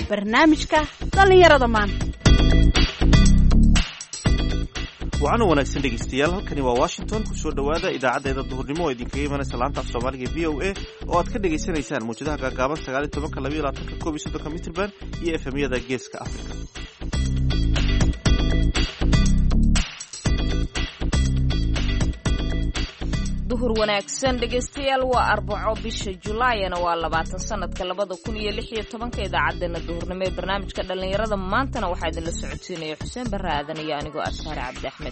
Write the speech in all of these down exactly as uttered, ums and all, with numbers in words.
barnaamijka dhallinyarada maanta. waxaana wanaagsan dhegeystayaal, halkani waa Washington. ku soo dhawaada idaacaddeeda duhurnimo oo idinkaga imanaysa laanta af Soomaaliga V O A oo aad ka dhageysanaysaan muujadaha gaagaaban sagaal iyo toban laba iyo labaatan koob iyo soddon mitirban iyo F M-yada Geeska Afrika. duhur wanaagsan dhegeystayaal, waa arbaco bisha Julaayna waa labaatan sanadka labada kun iyo lix iyo tobanka. idaacadeena duhurnimo ee barnaamijka dhalinyarada maantana waxaa idinla socodsiinaya Xuseen Barre Aadan iyo anigoo Ashaar Cabdi Axmed.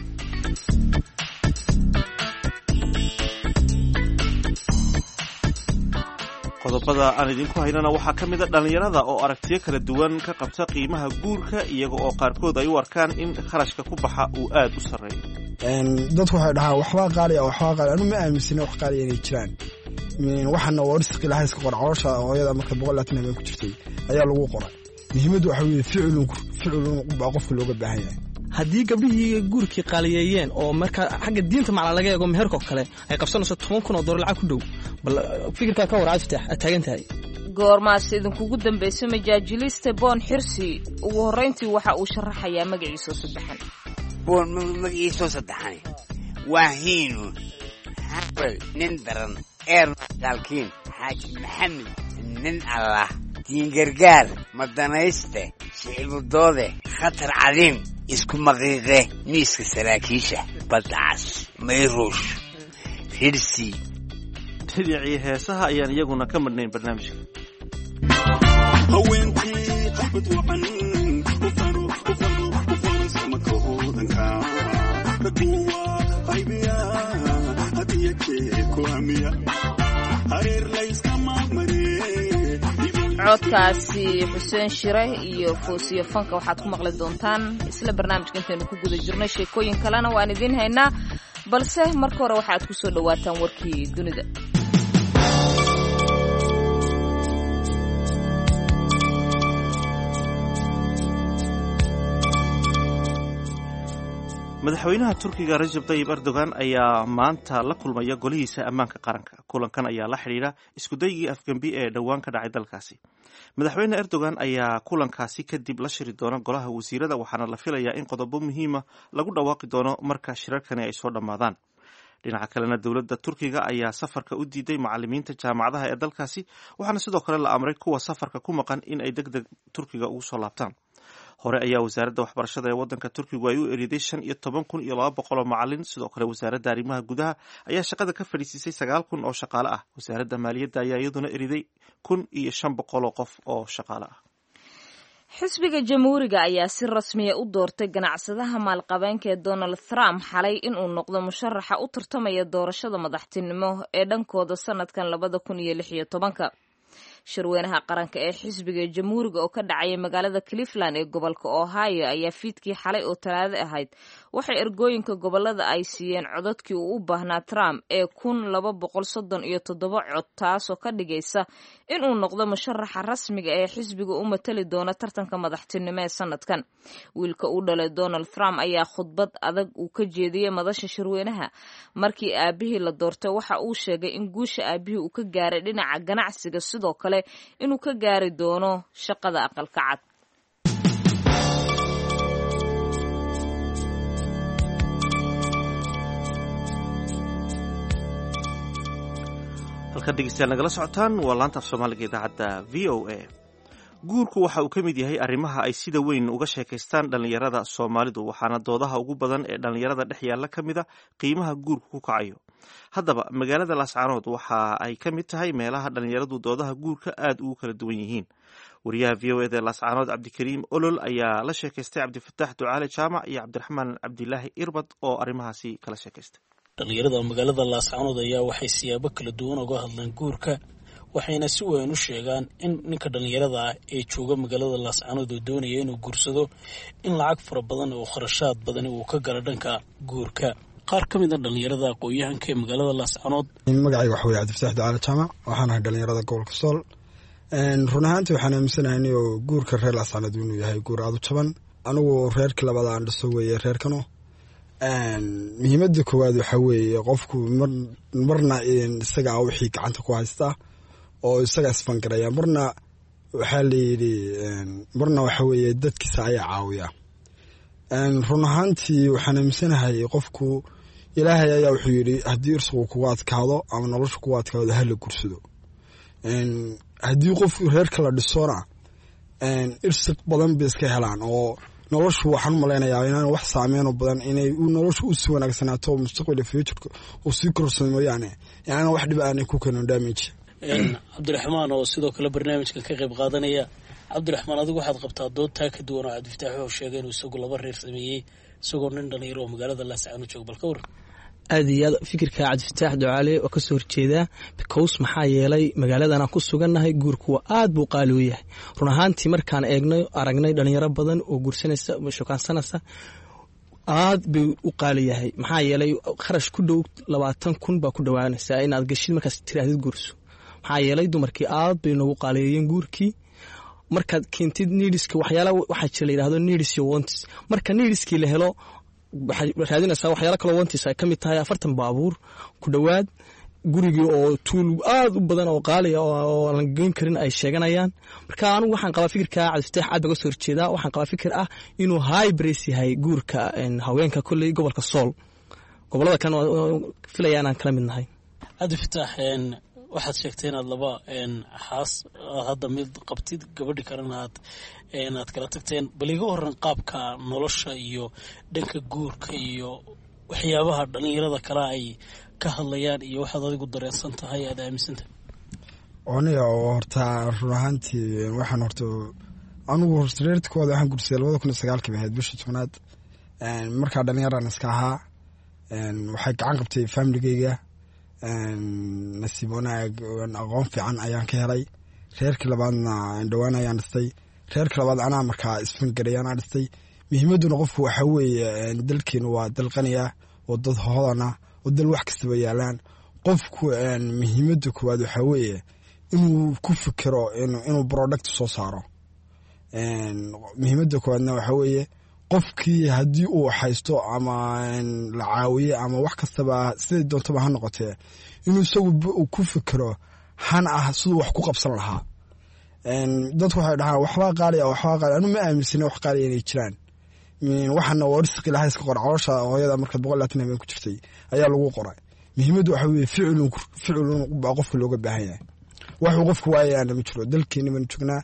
qodobada aan idinku haynana waxaa ka mid a dhalinyarada oo aragtiyo kala duwan ka qabta qiimaha guurka, iyaga oo qaarkood ay u arkaan in kharashka ku baxa uu aad u sarreeyo. dadku waxay dhahaan waxbaa qaali ah waxbaa qaali anu ma aaminsana wax qaali inay jiraan. waxana waa risqi ilaahay iska qoray, caloosha hooyada marka boqol labaatan habeen ku jirtay ayaa lagu qoray. muhiimaddu waxa weeye ficilun ficilun baa qofka looga baahan yahay. haddii gabdhihii guurkii qaaliyeeyeen oo marka xagga diinta macna laga eego meherka oo kale ay qabsanayso toban kun oo doolar lacag ku dhow, bal fikirkaa ka war Cabdi aad taagan tahay. goormaas idinkugu dambeysay majaajiliste Boon Xirsi ugu horreyntii waxa uu sharaxayaa magaciisa saddexan. boon magaciisa saddexan waa hiinu habel nin daran eer dalkiin xaaji maxamed nin allah diin gargaar madanayste shicibdoode khatar cadiim isku maqiiqe miiska saraakiisha badacas mayruush Xirsi. xidicii heesaha ayaan iyaguna ka madhnayn barnaamijka. haweenkii xabad wacan u faro u faro u faro samaka hoodanka rakuwa qaybiya hadiya kee ku hamiya hareer layska maamare. codkaasi Xuseen Shire iyo Foosiyo Fanka waxaad ku maqli doontaan isla barnaamijka intaynu ku guda jirnay. sheekooyin kalena waan idiin haynaa, balse marka hore waxaad ku soo dhawaataan warkii dunida. madaxweynaha Turkiga Recep Tayyip Erdogan ayaa maanta la kulmaya golihiisa ammaanka qaranka. kulankan ayaa la xidhiidha isku daygii afgembi ee dhowaan ka dhacay dalkaasi. madaxweyne Erdogan ayaa kulankaasi kadib la shiri doona golaha wasiirada, waxaana la filayaa in qodobo muhiima lagu dhawaaqi doono marka shirarkani ay soo dhammaadaan. dhinaca kalena dowladda Turkiga ayaa safarka u diiday macallimiinta jaamacadaha ee dalkaasi, waxaana sidoo kale la amray kuwa safarka ku maqan in ay degdeg Turkiga ugu soo laabtaan. hore ayaa wasaaradda waxbarashada ee waddanka Turkigu ay u eriday shan iyo toban kun iyo laba boqol oo macallin. sidoo kale wasaaradda arrimaha gudaha ayaa shaqada ka fadhiisisay sagaal kun oo shaqaale ah. wasaaradda maaliyadda ayaa iyaduna eriday kun iyo shan boqol oo qof oo shaqaale ah. xisbiga jamhuuriga ayaa si rasmiya u doortay ganacsadaha maalqabeenka ee Donald Trump xalay inuu noqdo musharaxa u tartamaya doorashada madaxtinimo ee dhankooda sanadkan labada kun iyo lix iyo tobanka. shirweynaha qaranka ee xisbiga jamhuuriga oo ka dhacaya magaalada Cleveland ee gobolka Ohio ayaa fiidkii xalay oo Talaado ahayd waxay ergooyinka gobolada ay siiyeen codadkii uu u baahnaa Trump ee kun laba boqol soddon iyo toddoba cod, taasoo ka dhigaysa inuu noqdo musharaxa rasmiga ee xisbiga u matali doona tartanka madaxtinimo ee sanadkan. wiilka uu dhalay Donald Trump ayaa khudbad adag uu ka jeediyey madasha shirweynaha markii aabihii la doortay. waxa uu sheegay in guusha aabihii uu ka gaaray dhinaca ganacsiga, sidoo kale inuu ka gaari doono shaqada aqalka cad. halka dhegeystayaal nagala socotaan waa laanta af Soomaaliga idaacadda V O A. guurku waxa uu ka mid yahay arrimaha ay sida weyn uga sheekaystaan dhalinyarada Soomaalidu, waxaana doodaha ugu badan ee dhalinyarada dhex yaalla ka mid a qiimaha guurku ku kacayo. haddaba magaalada Laascaanood waxa ay ka mid tahay meelaha dhalinyaradu doodaha guurka aad ugu kala duwan yihiin. wariyaha V O A ee Laascaanood Cabdikariim Olol ayaa la sheekaystay Cabdifataax Ducaale Jaamac iyo Cabdiraxmaan Cabdilaahi Irbad oo arrimahaasi kala sheekaystay. dhalinyarada magaalada Laascaanood ayaa waxay siyaabo kala duwan uga hadlaan guurka, waxayna si weyn u sheegaan in ninka dhalinyarada ah ee jooga magaalada Laascaanood oo doonaya inuu guursado in lacag fara badan oo kharashaad badan uu ka galo dhanka guurka. qaar ka mid ah dhalinyarada aqoon-yahanka ee magaalada Laascaanood. magacayga waxa weeye Cabdifataax Ducaale Jaamac, waxaan ahay dhalinyarada gobolka Sool. run ahaantii waxaan aaminsanahay oo guurka reer Laascaanood inuu yahay guur aad u jaban. anigu reerkii labada aan dhiso weeye reerkano. muhiimadda koowaad waxa weeye qofku marna isaga wixii gacanta ku haysta oo isaga isfangaraya, marna waxaa layidhi marna waxa weeye dadkiisa ayaa caawiya run ahaantii waxaan aaminsanahay qofku ilaahay ayaa wuxuu yidhi haddii irsigu kugu adkaado ama nolosha kugu adkaado hala gursado haddii qof reerka la dhisona irsiq badan bay iska helaan oo noloshu waxaan u malaynayaa inaan wax saameynoo badan inay noloshu u sii wanaagsanaato oo mustaqbalka futureka uu sii korsado mooyaane yaana wax dhib aanay ku keenin damage cabdiraxmaan oo sidoo kale barnaamijka ka qayb qaadanaya cabdiraxmaan adigu waxaad qabtaa dood taa ka duwan oo cabdifataax wuxuu sheegay inuu isagu laba reer sameeyey isagoo nin dhalinyaro oo magaalada laascaanood jooga bal ka waran aad iyo aad fikirka cabdifataax ducaale oo kasoo horjeedaa because maxaa yeelay magaaladan aan ku sugannahay guurku waa aad buu qaali u yahay run ahaantii markaan eegnay aragnay dhalinyaro badan oo guursanaysa shukaansanaysa aad bay u qaali yahay maxaa yeelay kharash ku dhow labaatan kun baa ku dhowaanaysaa inaad geshid markaas tiraahdid guurso maxaa yeelay dumarkii aad bay noogu qaaliyeeyeen guurkii markaad keentid nidiska waxyaala waxaa jira la yidhahdo nidis iyo wantis marka nidiskii la helo waxay raadinaysaa waxyaala kaloo wantis ay ka mid tahay afartan baabuur ku dhowaad gurigii oo tuul aad u badan oo qaaliya oo aan geyn karin ay sheeganayaan marka anigu waxaan qabaa fikirka cabdifataax aad baga soo horjeedaa waxaan qabaa fikir ah inuu high brace yahay guurka haweenka kolley gobolka sool gobolada kan filaya inaan kala mid nahay cabdifataax waxaad sheegtay inaad laba xaas hadda mid qabtid gabadhi kalena aad aad kala tagteen bal iga waran qaabka nolosha iyo dhanka guurka iyo waxyaabaha dhalinyarada kale ay ka hadlayaan iyo waxaad adigu dareensan tahay aad aaminsantahay aniga oo horta run ahaantii waxaan horta anigu horta reerkooda waxaan gursaday labada kun iyo sagaalkii ahayd bishii tobnaad markaa dhalinyaran iska ahaa waxay gacan qabtay familigeyga nasiib wanaag aqoon fiican ayaan ka helay reerkii labaadna dhowaan ayaan dhistay reerkii labaad anaa markaa isfangaray anaa dhistay muhiimadduna qofku waxaa weeye dalkeenu waa dal qaniya oo dad hoodana oo dal wax kastaba yaalaan qofku muhiimadda koowaad waxaa weeye inuu ku fikiro inuu product soo saaro muhiimadda koowaadna waxaa weeye qofkii haddii uu haysto ama la caawiye ama wax kastaba siday doontaba ha noqotee inuu isagu ku fikiro han ah siduu wax ku qabsan lahaa dadku waxay dhahaan waxbaa qaaliya waxbaa qaali anu ma aaminsana wax qaaliya inay jiraan waxana waa risqi ilahay iska qora caloosha hooyada markaad boqol laatan habeen ku jirtay ayaa lagu qoray muhiimaddu waxa weeye ficilun ficilun baa qofka looga baahan yahay waxuu qofku waayayaana ma jiro dalkeeni baan joognaa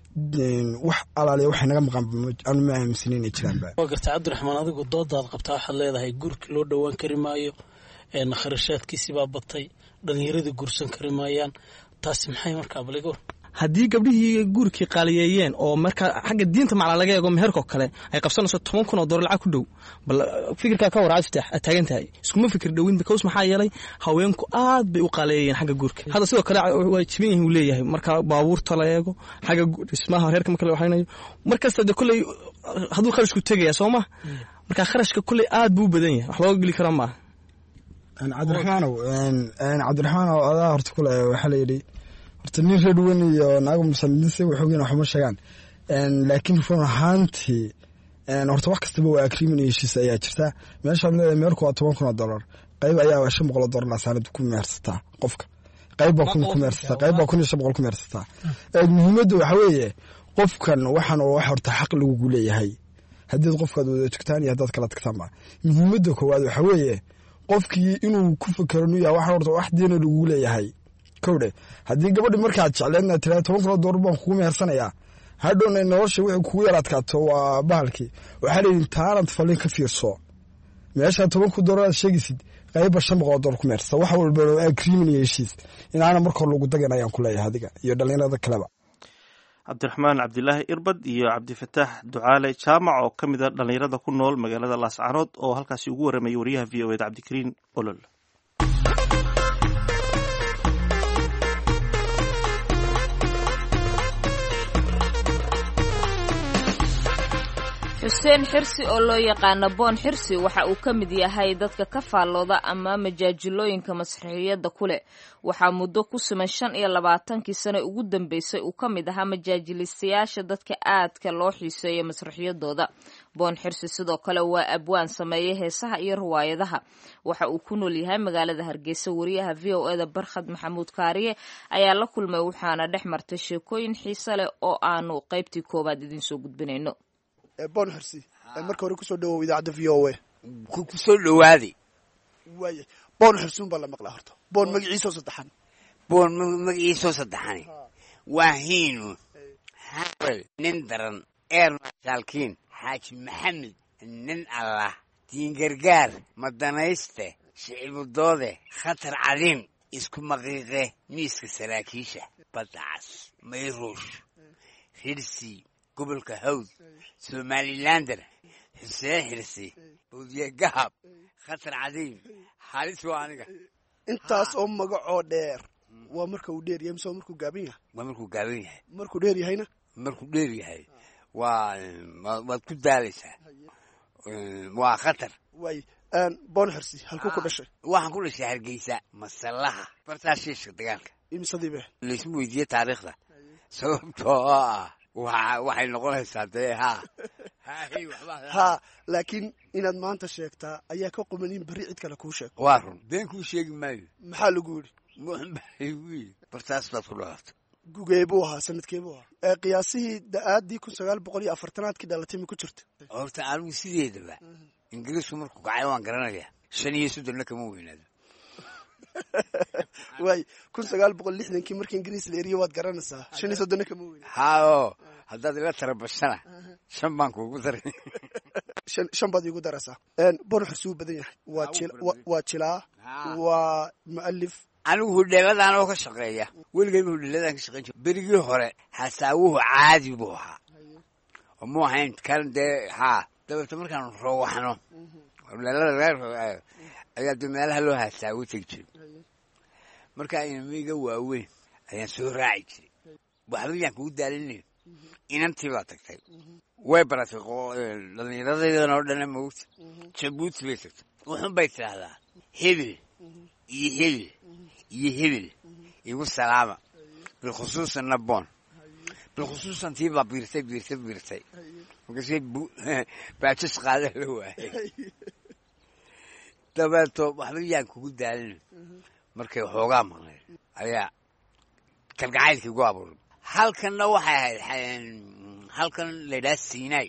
wax alaaliya waxay naga maqan anu ma aaminsanin inay jiraanba waa garta cabdiraxmaan adigu doodaad qabtaa waxaad leedahay guurkii loo dhowaan kari maayo kharashaadkiisii baa batay dhalinyaradii guursan kari maayaan taasi maxay markaa baligo haddii gabdhihii guurkii qaaliyeeyeen oo marka xagga diinta macla laga eego meherkoo kale ay qabsanayso toban kun oo doolar lacag ku dhow bal fikirkaa ka war cabdifataax aad taagan tahay iskuma fikir dhowin because maxaa yeelay haweenku aad bay u qaaliyeeyeen xagga guurka hadda sidoo kale waa jiban yihin uu leeyahay marka baabuurta la eego xagga dhismaha reerka marka la waxaynayo markasta de kolley hadduu kharashku tegaya soo ma marka kharashka kolley aad buu u badan yahay wax looga geli karaa maaha cabdiraxmaanow cabdiraxmaanow adaa horta kule waxaa la yidhi horta nin reer weyn iyo naago musanidinse waxoogeen waxuma sheegaan laakiin run ahaantii horta wax kastaba waa agreement iyo heshiis ayaa jirta meeshaan leedahay meerku waa toban kun oo dollar qayb ayaa shan boqol oo dollar laasaanad ku meersataa qofka qayb baa kun ku meersataa qayb baa kun iyo shan boqol ku meersataa muhiimadda waxaa weeye qofkan waxaan oo wax horta xaq lagugu leeyahay haddiid qofkaad wada tugtaan iyo haddaad kala tagtaanba muhiimadda koowaad waxaa weeye qofkii inuu ku fikero nu yahay waxaan horta wax diina lagugu leeyahay kowdhe haddii gabadhi markaad jecleedna tira toban kun oo doolar baan kugu mehersanayaa hadhowna nolosha wixii kugu yar adkaato waa bahalkii waxaa layidhi taanad fallin ka fiirso meeshaa toban kun doolar aad sheegaysid qayba shan boqol oo doolar ku mehersata wax walba agreement iyo heshiis inaana marka hore lagu dagan ayaan ku leeyahay adiga iyo dhalinyarada kaleba cabdiraxmaan cabdilaahi irbad iyo cabdifataax ducaale jaamac oo ka mid a dhalinyarada ku nool magaalada laascaanood oo halkaasi ugu waramayay wariyaha v o eda cabdikariin olol xuseen xirsi oo loo yaqaano boon xirsi waxa uu ka mid yahay dadka ka faallooda ama majaajilooyinka masraxiyadda ku leh waxaa muddo ku siman shan iyo labaatankii sano ugu dambeysay uu ka mid ahaa majaajilistayaasha dadka aadka loo xiiseeya masraxiyadooda boon xirsi sidoo kale waa abwaan sameeya heesaha iyo riwaayadaha waxa uu ku nool yahay magaalada hargeysa. wariyaha v o eda barkhad maxamuud kaariye ayaa la kulmay waxaana dhex martay sheekooyin xiise leh oo aanu qaybtii koowaad idiin soo gudbinayno. boon xirsi marka hore kusoo dhawow idaacadda v o a. kusoo dhawaaday waaya boon xirsuun baa la maqlaa horta. boon magaciisoo saddexan. boon magaciisoo saddexani waa hiinu habel nin daran eermasaalkiin xaaji maxamed nin allah diin gargaar madanayste shicibudoode khatar cadiim isku maqiiqe miiska saraakiisha badacas mayruush hirsi gobolka hawd somalilander xuseen xirsi buudiye gahab khatar cadiim halis waa aniga. intaas oo magacoo dheer waa marka uu dheer yahay mise waa markuu gaaban yahay? waa markuu gaaban yahay. markuu dheer yahayna? markuu dheer yahay waa waad ku daalaysaa. waa khatar. waay boon xirsi halkuu ku dhashay? waxaan ku dhashay hargeysa masallaha bartaa shiishka dagaalka. imsadiibe laysma weydiiye taariikhda sababtoo ah waxay noqonaysaa dee ha ha laakiin inaad maanta sheegtaa ayaa ka quman in berri cid kale kuu sheego. waa run been kuu sheegi maayo. maxaa lagu yidhi? muxuu bartaas baad ku dhalatay. gugee buu ahaa sanadkee buu ahaa? ee qiyaasihii da-aaddii kun sagaal boqol iyo afartanaadkii dhalatay ma ku jirta? horta anigu sideedaba ingiriisku markuu kacay waan garanayaa shan iyo soddonna kama weynaado. waay kun sagaal boqol lixdankii markii ingiriis la eriyo waad garanaysaa shan iyo soddonna kama weynaado. hao haddaad ila tarabashana shan baan kuugu daray. shan shan baad iigu daraysaa. boon xirsi wuu badan yahay. waa jil waa jilaa waa mu'alif. anigu hudheeladaan oo ka shaqeeya weligayba hudheeladaan ka shaqeyn jira. berigii hore hasaawuhu caadi buu ahaa oo mu ahayn kan dee haa dabeeto markaan roowaxno hudheelada ayaa dee meelaha loo hasaawo tegi jiray. markaa inamiga waaweyn ayaan soo raaci jiray. waxba yaan kugu daalinayo inantii baa tagtay way baratay dhallinyaradaydana oo dhana moogta jabuuti bay tagtay. wuxun bay tidhaahdaa hebel iyo hebel iyo hebel igu salaama bilkhusuusanna boon. bilkhusuusan tii baa biirtay biirtay biirtay markaasay baajis qaada la waayay. dabeeto waxba yaan kugu daalinayo markay waxoogaa maqnay ayaa kalgacaylkii igu abuuray. halkanna waxay ahayd halkan laydhaha siinay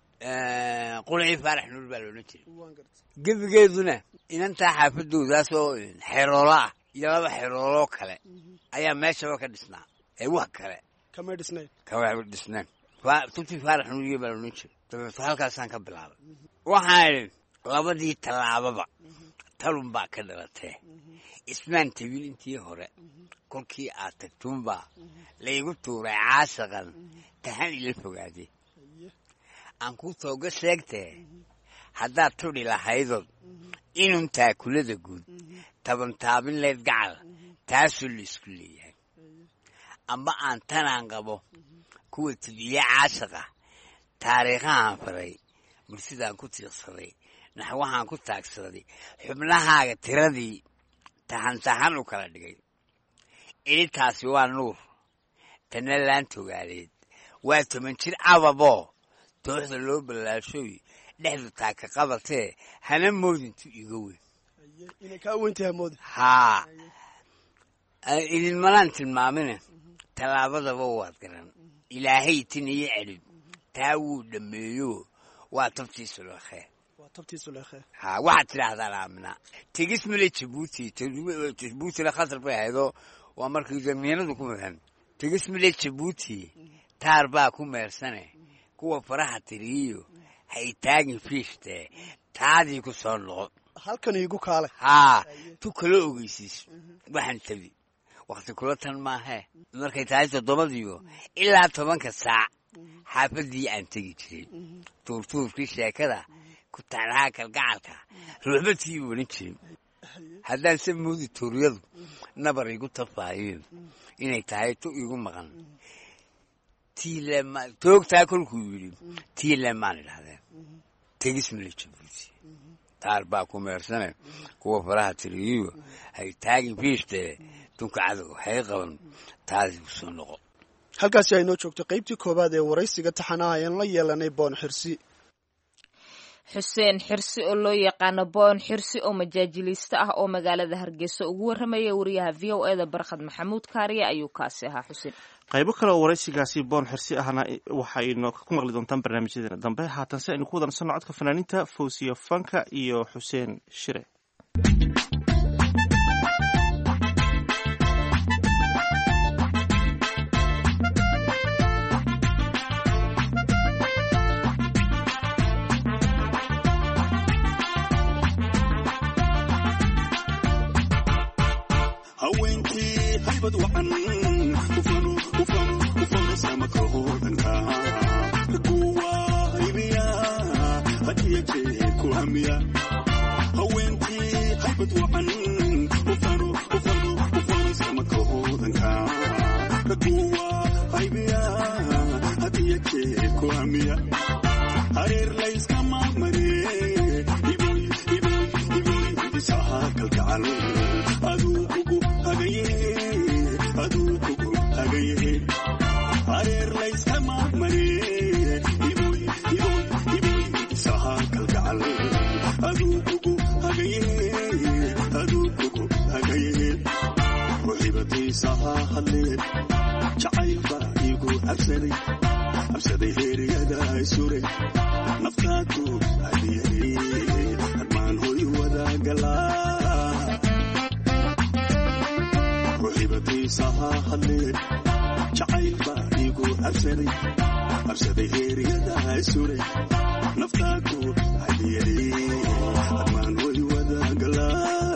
qulcii faarax nuur baa loodhan jiray. gebigeeduna inantaa xaafadoodaasoo xeroola ah iyo laba xerooloo kale ayaa meeshaba ka dhisnaa ee wax kale kamay dhisnayn kama dhisnayn. tubtii faarax nuuriye baa loodhan jiray. dabeeto halkaasaan ka bilaabay. waxaan idhi labadii tallaababa talun baa ka dhalatee ismaan tabil intii hore kolkii aad tagtuunbaa laygu tuuray caasaqan tahan ila fogaadee aan ku tooga sheegtee haddaad tudhi lahaydood inun taakulada guud taban taabin leyd gacal taasoo la isku leeyahay. amba aan tanaan qabo kuwa tibiye caashaqa taariikhahaan faray mursidaan ku tiiqsaday naxwahaan ku taagsaday xubnahaaga tiradii tahan tahan u kala dhigay. idintaasi waa nuur tanna laan togaaleed waa toban jir ababoo dooxda loo ballaashooy dhexdu taaka qabatee hana moodintu iga weyn. inay kaa weyntahay moodin. haa idinmanaan tilmaamine tallaabadaba waad garan. ilaahay tin iyo celib taa wuu dhammeeyo waa tabtiisu leekee. waa tabtiisu leekee. haa waxaad tidhaahdaa laaminaa tegis male jabuuti jabuutina khatar bay ahaydoo waa markii damiinadu ku mahan. tegis male jabuuti taar baa ku meersane kuwa faraha tiriyo hay taagin fiishtee taadii ku soo noqo. halkan iigu kaale. haa tu kala ogeysiis waxaan tabi wakti kula tan maahee markay tahay toddobadiyo ilaa tobanka saac xaafaddii aan tegi jiray. tuurtuurkii sheekada ku taclaha kalgacalka ruuxbadkii walan jiray. haddaan se moodi tuuryadu nabar igu tafaayeen inay tahay tu igu maqan tiilema toogtaa kolkuu yidhi tiilemaan idhahdeen. tegis male jabuuti taar baa ku meersane kuwa faraha tiriyiyo hay taagin fiishtee dunka cadow waxay qaban taadii ku soo noqo. halkaasi ay noo joogto qaybtii koowaad ee waraysiga taxanaha ayaan la yeelanay boon xirsi. xuseen xirsi oo loo yaqaano boon xirsi oo majaajiliiste ah oo magaalada hargeysa ugu warramaya wariyaha v o e da barkhad maxamuud kaariye ayuu kaasi ahaa xuseen. qaybo kale oo waraysigaasi boon xirsi ahna waxaynu ku maqli doontaan barnaamijyadeena dambe. haatan se aynu ku wadansanno codka fanaaniinta fawsiya fanka iyo xuseen shire. haweenkii haybad wacan ufano ufano ufano samakahoodanka kuwa haybiya hadiya jee ku hamiya haweenkii haybad wacan ufano ufano ufano samakahoodanka kuwa haybiya hadiya jee ku hamiya hareer layska maamare iboy iboy iboy isaha kalgacal aduu kugu hagaye aduu kugu hagaye hareer layska maamare iboy iboy iboy isaha kalgacal aduu kugu hagaye aduu kugu hagaye ruxibatiisaha hadle jacaylba igu cabsaday cabsaday heeriyada isure naftaadu hadiyay armaan hoy wadagalaa ruxibatiisaha hadle jacaylba igu cabsaday cabsaday heeriyada isure naftaadu hadiyay armaan hoy wadagalaa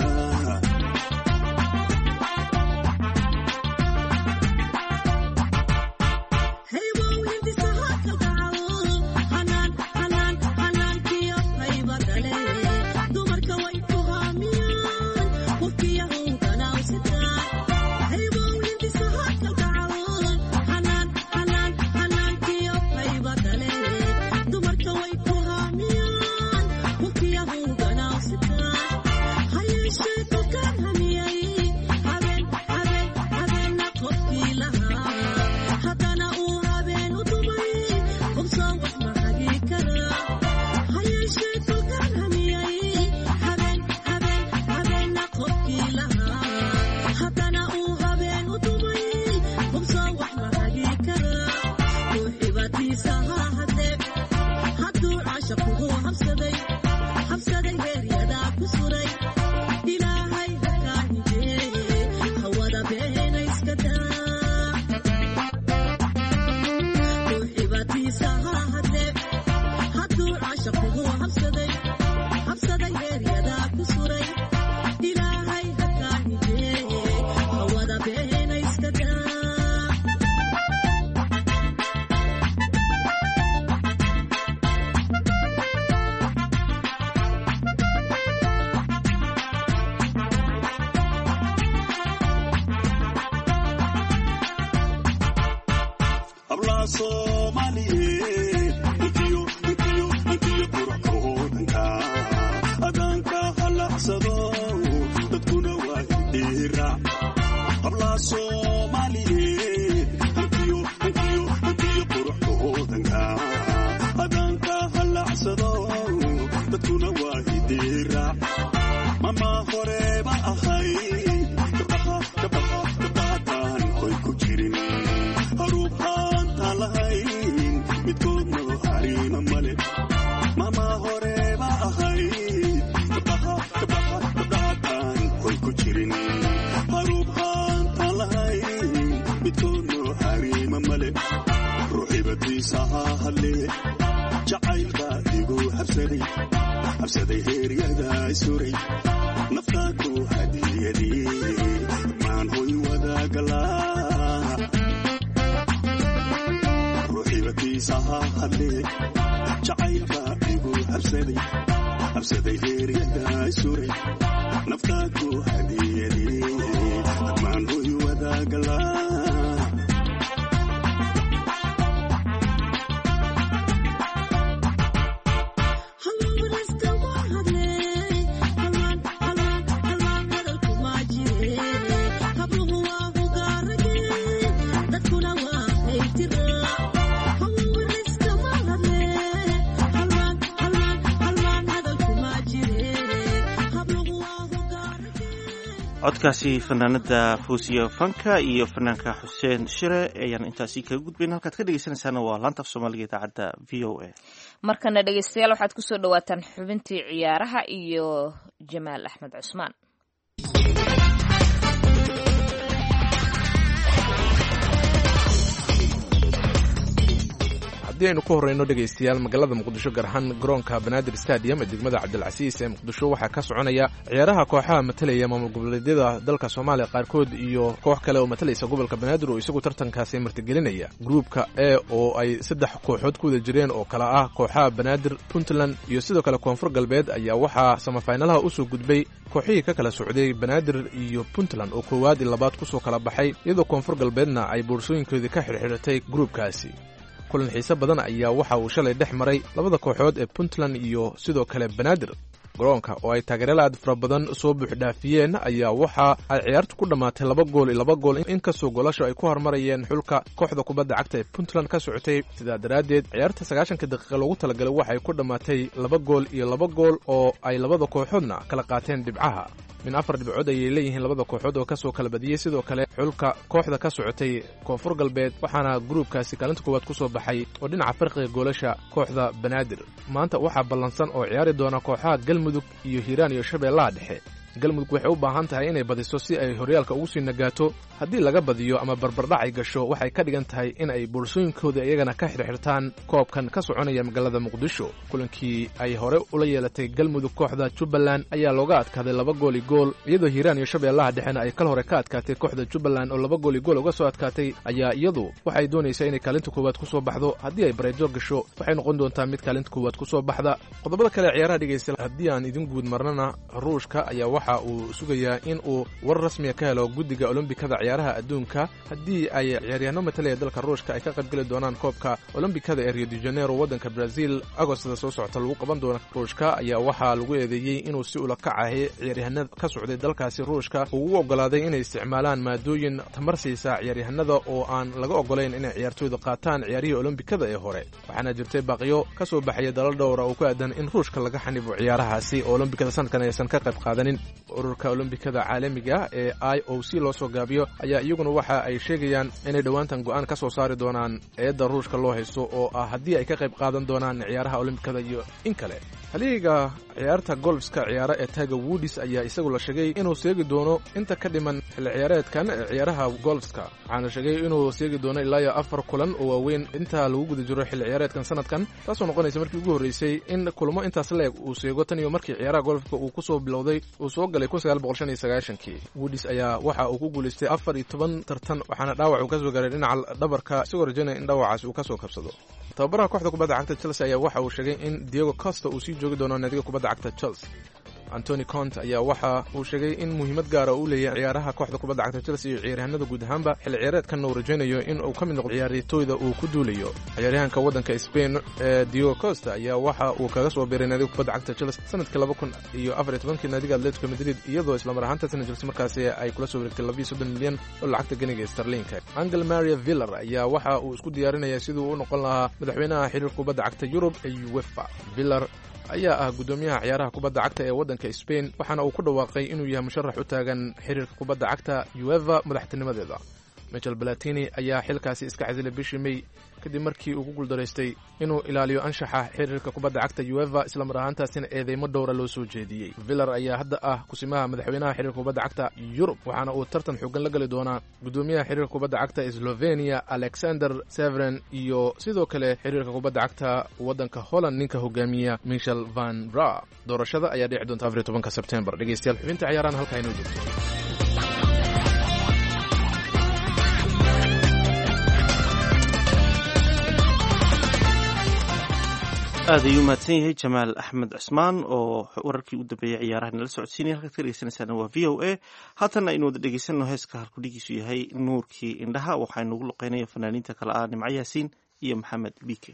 Hello. codkaasi fanaanada fuusiya fanka iyo fanaanka xuseen shire ayaan intaasi kaga gudbayn. halkaad ka dhegeysanaysaana waa laanta af soomaaliga idaacadda v o a. markana dhegeystayaal waxaad kusoo dhawaataan xubintii ciyaaraha iyo jamaal axmed cusmaan. haddii aynu ku horreyno dhegaystayaal magaalada muqdisho gaar ahaan garoonka banaadir stadium ee degmada cabdilcasiis ee muqdisho waxaa ka soconaya ciyaaraha kooxaha matalaya maamul goboleedyada dalka soomaaliya qaarkood iyo koox kale oo matalaysa gobolka banaadir oo isagu tartankaasi martigelinaya gruupka e oo ay saddex kooxood ku wada jireen oo kala ah kooxaha banaadir, puntland iyo sidoo kale koonfur galbeed ayaa waxaa samafaynalaha usoo gudbay kooxihii ka kala socday banaadir iyo puntland oo koowaad iyo labaad kusoo kala baxay iyadoo koonfur galbeedna ay boorsooyinkoodii ka xirxiratay gruupkaasi. kulan xiise badan ayaa waxa uu shalay dhex maray labada kooxood ee puntland iyo sidoo kale banaadir. garoonka oo ay taageerayaal aad fara badan soo buuxdhaafiyeen ayaa waxa ay ciyaartu ku dhammaatay laba gool iyo laba gool inkastoo goolasho ay ku hormarayeen xulka kooxda kubadda cagta ee puntland ka socotay. sidaa daraaddeed ciyaarta sagaashanka daqiiqa loogu talagalay waxay ku dhammaatay laba gool iyo laba gool oo ay labada kooxoodna kala qaateen dhibcaha. min afar dhibcood ayay leeyihiin labada kooxood oo kasoo kala badiyey sidoo kale xulka kooxda ka socotay koonfur galbeed waxaana gruubkaasi kaalinta koowaad ku soo baxay oo dhinaca farqiga goolasha kooxda banaadir. maanta waxaa ballansan oo ciyaari doona kooxaha galmudug iyo hiiraan iyo shabeellaha dhexe. galmudug waxay u baahan tahay inay badiso si ay horyaalka ugu sii nagaato. haddii laga badiyo ama barbardhac ay gasho waxay ka dhigan tahay in ay boorsooyinkooda iyagana ka xirxirtaan koobkan ka soconaya magaalada muqdisho. kulankii ay hore ula yeelatay galmudug kooxda jubbaland ayaa looga adkaaday laba gooli gool iyadoo hiiraan iyo shabeellaha dhexena ay kal hore ka adkaatay kooxda jubbaland oo laba gooli gool uga soo adkaatay ayaa iyadu waxay doonaysaa inay kaalinta koowaad ku soo baxdo. haddii ay bareejo gasho waxay noqon doontaa mid kaalinta koowaad ku soo baxda. qodobada kale ciyaaraha dhegaysta haddii aan idin guud marnana ruushka ayaa waxa uu sugayaa in uu war rasmiya ka helo guddiga olombikada ciyaaraha adduunka haddii ay ciyaaryahanno matalaya dalka ruushka ay ka qaybgeli doonaan koobka olombikada ee rio de janeiro waddanka brazil agostada soo socota lagu qaban doona. ruushka ayaa waxaa lagu eedeeyey inuu si ula kacahay ciyaaryahanada ka socday dalkaasi ruushka uu u oggolaaday inay isticmaalaan maadooyin tamar siisa ciyaaryahanada oo aan laga oggolayn inay ciyaartooyda qaataan ciyaarihii olombikada ee hore. waxaana jirtay baaqiyo ka soo baxaya dalal dhowra oo ku aadan in ruushka laga xanibo ciyaarahaasi oo olombikada sanadkan aysan ka qayb qaadanin. ururka olombikada caalamiga ee i o c loo soo gaabiyo ayaa iyaguna waxa ay sheegayaan inay dhowaantan go'aan ka soo saari doonaan eedda ruushka loo haysto oo ah haddii ay ka qayb qaadan doonaan ciyaaraha olombikada iyo in kale. haliga ciyaarta golfska ciyaara ee Tiger Woods ayaa isagu la sheegay inuu seegi doono inta ka dhiman xilli ciyaareedkan ciyaaraha golfska. waxaana sheegay inuu seegi doono ilaa iyo afar kulan oo waaweyn inta lagu guda jiro xilli ciyaareedkan sanadkan, taasoo noqonaysa markii ugu horreysay in kulamo intaas leeg uu seego tan iyo markii ciyaaraha golfka uu ku soo bilowday uu soo galay kun sagaal boqol shan iyo sagaashankii. Woods ayaa waxa uu ku guulaystay afar iyo toban tartan waxaana dhaawac uu ka soo gaaray dhinaca dhabarka isagoo rajaynaya in dhaawacaasi uu ka soo kabsado. tababaraha kooxda kubadda cagta Chelsea ayaa waxa uu sheegay in Diego Costa uu sii joogi doono naadiga kubadda cagta Chelsea. Anthony Conte ayaa waxa uu sheegay in muhiimad gaar ah uu leeyahay ciyaaraha kooxda kubadda cagta Chelsea iyo ciyaaryahanada guud ahaanba xilli ciyaareedkan uu rajaynayo in uu ka mid noqdo ciyaartooyda uu ku duulayo. ciyaaryahanka waddanka Spain ee Diego Costa ayaa waxa uu kaga soo biiray naadiga kubadda cagta Chelsea sanadkii laba kun iyo afar iyo toban naadiga Atletico Madrid iyadoo isla mar ahaantaasna Chelsea markaasi ay kula soo wareegtay laba iyo soddon milyan oo lacagta ganiga sterlinka. Angel Maria Villar ayaa waxa uu isku diyaarinayaa sidii uu u noqon lahaa madaxweynaha xiriirka kubadda cagta Yurub ee UEFA. Villar ayaa ah gudoomiyaha ciyaaraha kubadda cagta ee waddanka Spain waxaana uu ku dhawaaqay inuu yahay musharax u taagan xiriirka kubadda cagta UEFA madaxtinimadeeda. Michel Platini ayaa xilkaasi iska casilay bishii May kadib markii uu ku guuldareystay inuu ilaaliyo anshaxa xiriirka kubadda cagta UEFA isla mar ahaantaasina eedeymo dhowra loo soo jeediyey. Villar ayaa hadda ah kusimaha madaxweynaha xiriirka kubadda cagta Yurub waxaana uu tartan xooggan la gali doonaa gudoomiyaha xiriirka kubadda cagta Slovenia Alexander Severin iyo sidoo kale xiriirka kubadda cagta waddanka Holland ninka hogaamiya Michel van Ra. doorashada ayaa dhici doonta afar iyo tobanka Sebtembar. dhegeystayaal xubinta ciyaarahan halkaa inoo joogto. aad ayuu mahadsan yahay jamaal axmed cusmaan oo wararkii u dambeeyey ciyaaraha nala socodsiinaya. halkaad ka dhegeysanaysaana waa v o a. haatan aynu wada dhegeysanno heeska halkudhigiisu yahay nuurkii indhaha waxaa inugu luqeynaya fanaaniinta kale ah nimco yaasiin iyo maxamed bike.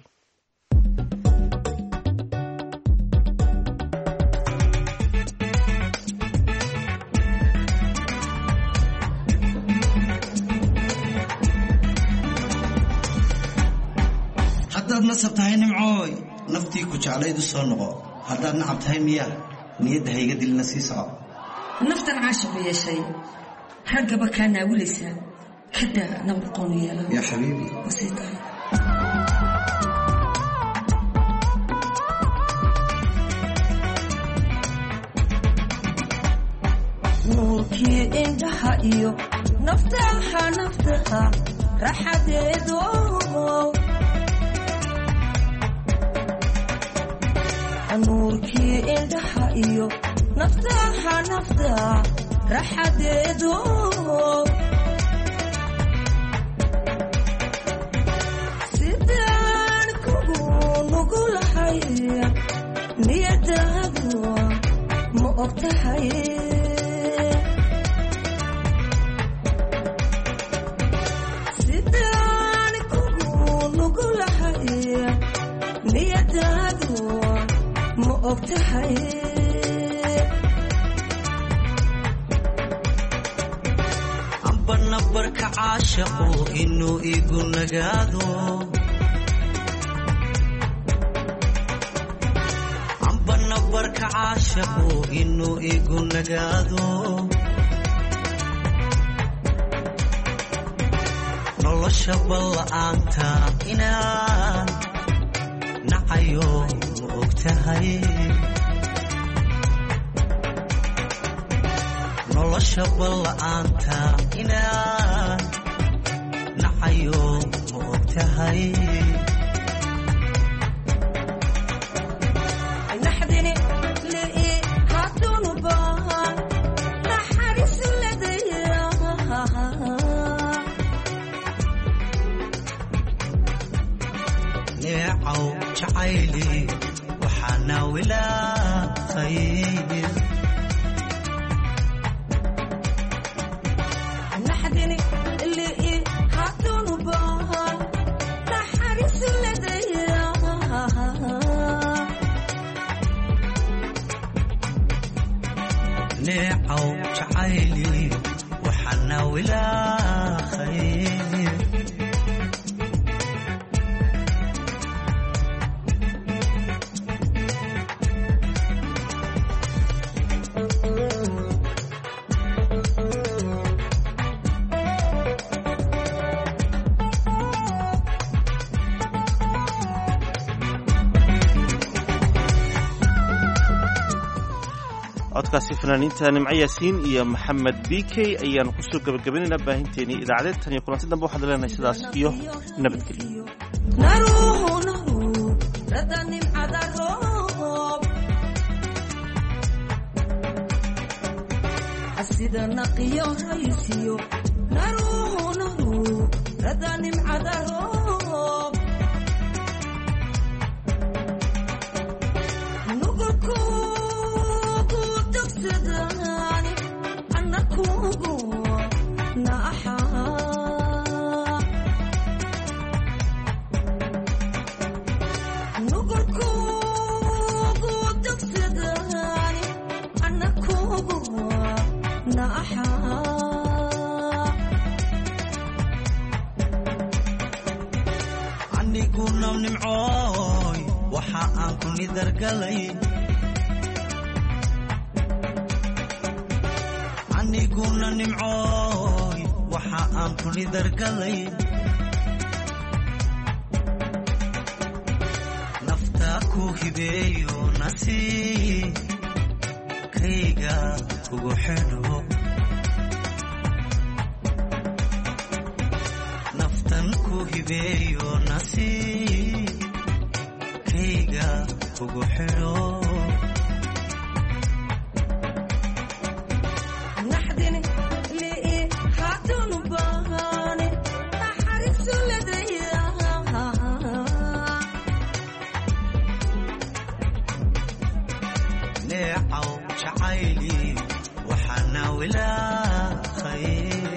haddaad nasab tahay nimcooy naftii ku jeclayd u soo noqo, haddaad nacab tahay miyaa niyadda hayga dilina sii soco. naftan caashiq yeeshay raggaba kaa naawilaysa kada nabad qoon yeela يا حبيبي wasiita nuurkii indhaha iyo naftaha naftaha raxadeedo nuurkii indhaha iyo naftaha naftaha raxadeedo sidaan kugu nugulahay niyadaadu ma ogtahay sidaan kugu nugulahay niyadaadu ma ogtahay nabarka caashaqu inuu igu nagaado amba nabarka caashaqu inuu igu nagaado nolosha balla'aanta inaan nacayo ma ogtahay nolosha balla'aanta inaan nacayo ma ogtahay naxdini li'i haddunu baahan naxariisu ladaya neecaw jacayli waxaana wilaaqay neecaw jacayli waxaana wilaaqay codkaasi fanaaniinta nimco yaasiin iyo maxamed b k ayaanu kusoo gabagabaynaynaa baahinteenii idaacadeed tan iyo kulanti dambe waxaad leenahay sidaas iyo nabadgelyo sida naqiyo raysiyo naruhu naru rada nimcada roob nugulku dugsadani anakugu naaxa nugulku dugsadani anakugu naaxa aniguna nimcooy waxa aan ku nidargalay aniguna nimcooy waxa aan ku nidargalay nafta ku hibeeyo nasiib kayga kugu xidho naftan ku hibeeyo nasiib kayga kugu xidho naxdini li'i haddunu baahani naxariisu ladaya neecaw jacayli waxaana wilaaqay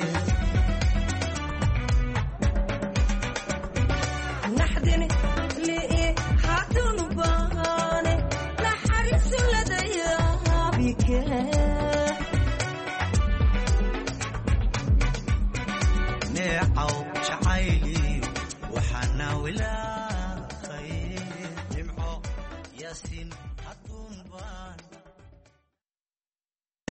naxdini li'i haddunu baahani naxariisu ladaya bike neecaw jacayli waxaana wilaaqay nimco yaasiin